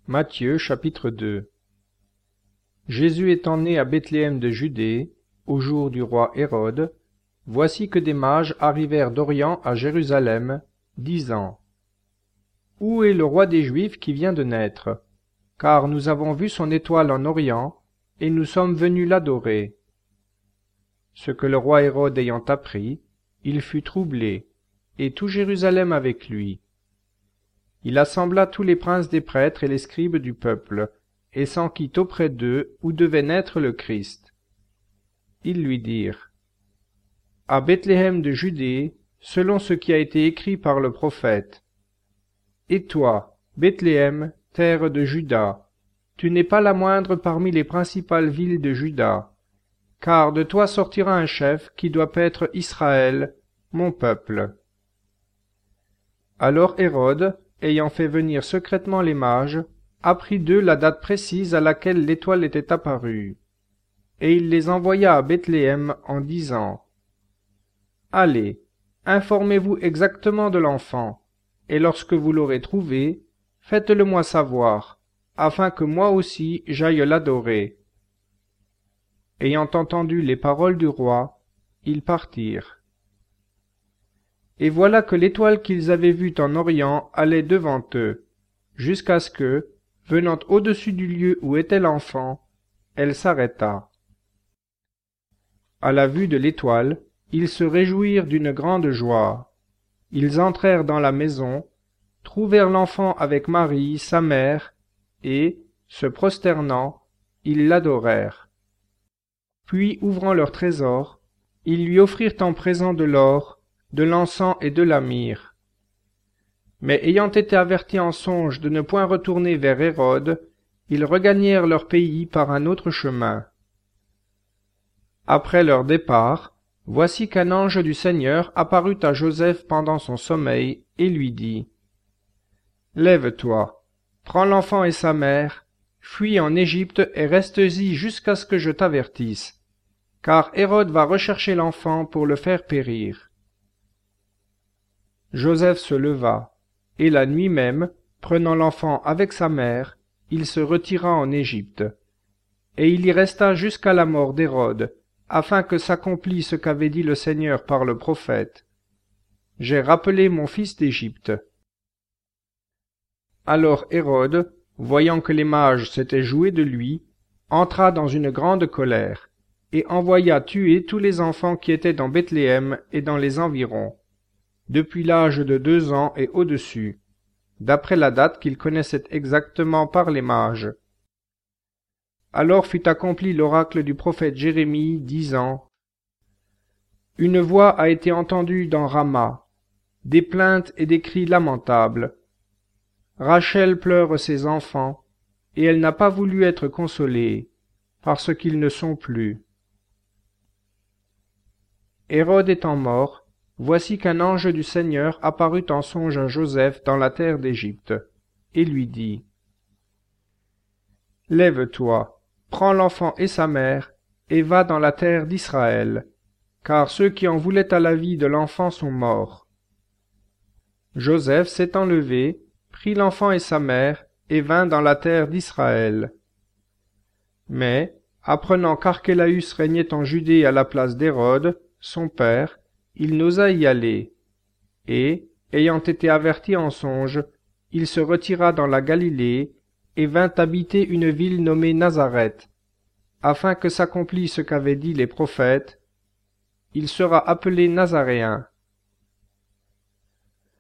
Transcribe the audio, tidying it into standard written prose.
Matthieu chapitre 2. Jésus étant né à Bethléem de Judée, au jour du roi Hérode, voici que des mages arrivèrent d'Orient à Jérusalem, disant : Où est le roi des Juifs qui vient de naître ? Car nous avons vu son étoile en Orient, et nous sommes venus l'adorer. Ce que le roi Hérode ayant appris, il fut troublé, et tout Jérusalem avec lui. Il assembla tous les princes des prêtres et les scribes du peuple, et s'enquit auprès d'eux où devait naître le Christ. Ils lui dirent : À Bethléem de Judée, selon ce qui a été écrit par le prophète. Et toi, Bethléem, terre de Juda, tu n'es pas la moindre parmi les principales villes de Juda, car de toi sortira un chef qui doit paître Israël, mon peuple. Alors Hérode, ayant fait venir secrètement les mages, apprit d'eux la date précise à laquelle l'étoile était apparue. Et il les envoya à Bethléem en disant : Allez, informez-vous exactement de l'enfant, et lorsque vous l'aurez trouvé, faites-le-moi savoir, afin que moi aussi j'aille l'adorer. Ayant entendu les paroles du roi, ils partirent. Et voilà que l'étoile qu'ils avaient vue en Orient allait devant eux, jusqu'à ce que, venant au-dessus du lieu où était l'enfant, elle s'arrêta. À la vue de l'étoile, ils se réjouirent d'une grande joie. Ils entrèrent dans la maison, trouvèrent l'enfant avec Marie, sa mère, et, se prosternant, ils l'adorèrent. Puis, ouvrant leur trésor, ils lui offrirent en présent de l'or, de l'encens et de la myrrhe. Mais ayant été avertis en songe de ne point retourner vers Hérode, ils regagnèrent leur pays par un autre chemin. Après leur départ, voici qu'un ange du Seigneur apparut à Joseph pendant son sommeil et lui dit : Lève-toi, prends l'enfant et sa mère, fuis en Égypte et reste-y jusqu'à ce que je t'avertisse, car Hérode va rechercher l'enfant pour le faire périr. Joseph se leva, et la nuit même, prenant l'enfant avec sa mère, il se retira en Égypte. Et il y resta jusqu'à la mort d'Hérode, afin que s'accomplisse ce qu'avait dit le Seigneur par le prophète : J'ai rappelé mon fils d'Égypte. Alors Hérode, voyant que les mages s'étaient joués de lui, entra dans une grande colère, et envoya tuer tous les enfants qui étaient dans Bethléem et dans les environs, depuis l'âge de 2 ans et au-dessus, d'après la date qu'il connaissait exactement par les mages. Alors fut accompli l'oracle du prophète Jérémie, disant : Une voix a été entendue dans Rama, des plaintes et des cris lamentables. Rachel pleure ses enfants, et elle n'a pas voulu être consolée, parce qu'ils ne sont plus. Hérode étant mort, voici qu'un ange du Seigneur apparut en songe à Joseph dans la terre d'Égypte, et lui dit : Lève-toi, prends l'enfant et sa mère, et va dans la terre d'Israël, car ceux qui en voulaient à la vie de l'enfant sont morts. Joseph s'étant levé, prit l'enfant et sa mère, et vint dans la terre d'Israël. Mais, apprenant qu'Archélaüs régnait en Judée à la place d'Hérode, son père, il n'osa y aller, et, ayant été averti en songe, il se retira dans la Galilée, et vint habiter une ville nommée Nazareth, afin que s'accomplisse ce qu'avaient dit les prophètes : Il sera appelé Nazaréen.